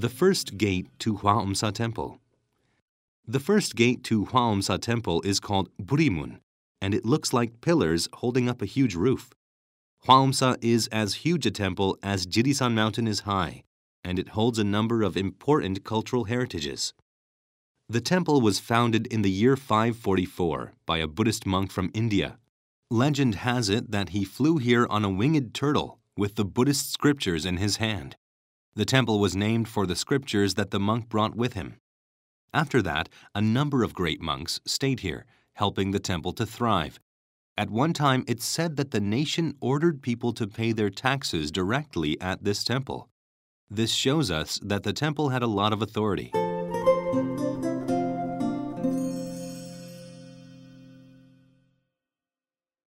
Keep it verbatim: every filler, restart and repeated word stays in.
The first gate to Hwaeomsa Temple. The first gate to Hwaeomsa Temple is called Burimun, and it looks like pillars holding up a huge roof. Hwaeomsa is as huge a temple as Jirisan Mountain is high, and it holds a number of important cultural heritages. The temple was founded in the year five forty-four by a Buddhist monk from India. Legend has it that he flew here on a winged turtle with the Buddhist scriptures in his hand. The temple was named for the scriptures that the monk brought with him. After that, a number of great monks stayed here, helping the temple to thrive. At one time, it's said that the nation ordered people to pay their taxes directly at this temple. This shows us that the temple had a lot of authority.